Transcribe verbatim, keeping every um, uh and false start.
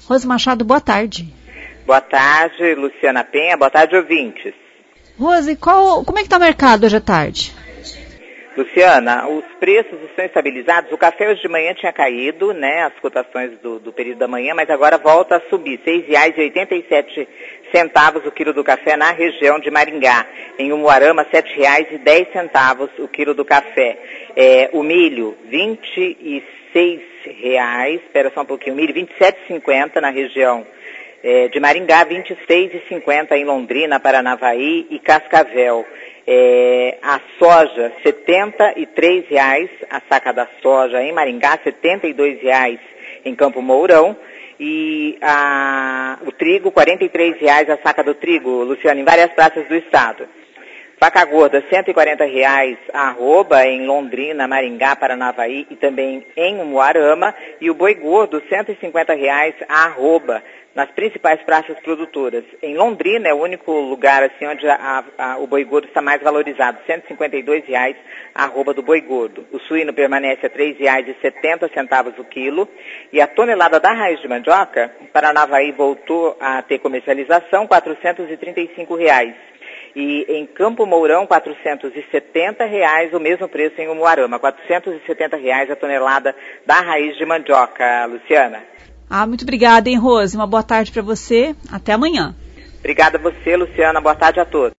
Rose Machado, boa tarde. Boa tarde, Luciana Penha. Boa tarde, ouvintes. Rose, qual, como é que está o mercado hoje à tarde? Luciana, os preços estão estabilizados. O café hoje de manhã tinha caído, né, as cotações do, do período da manhã, mas agora volta a subir. seis reais e oitenta e sete centavos o quilo do café na região de Maringá. Em Umuarama, sete reais e dez centavos o quilo do café. É, o milho, vinte e seis reais, espera só um pouquinho, o milho, vinte e sete reais e cinquenta na região é, de Maringá, vinte e seis reais e cinquenta em Londrina, Paranavaí e Cascavel. É, a soja, setenta e três reais a saca da soja em Maringá, setenta e dois reais em Campo Mourão. E a, o trigo, quarenta e três reais a saca do trigo, Luciano, em várias praças do estado. Vaca gorda, cento e quarenta reais a arroba em Londrina, Maringá, Paranavaí e também em Umuarama. E o boi gordo, cento e cinquenta reais a arroba nas principais praças produtoras. Em Londrina é o único lugar assim onde a, a, o boi gordo está mais valorizado, cento e cinquenta e dois reais a arroba do boi gordo. O suíno permanece a três reais e setenta centavos o quilo. E a tonelada da raiz de mandioca, Paranavaí voltou a ter comercialização, quatrocentos e trinta e cinco reais. E em Campo Mourão, quatrocentos e setenta reais, o mesmo preço em Umuarama, quatrocentos e setenta reais a tonelada da raiz de mandioca, Luciana. Ah, muito obrigada, hein, Rose? Uma boa tarde para você. Até amanhã. Obrigada a você, Luciana. Boa tarde a todos.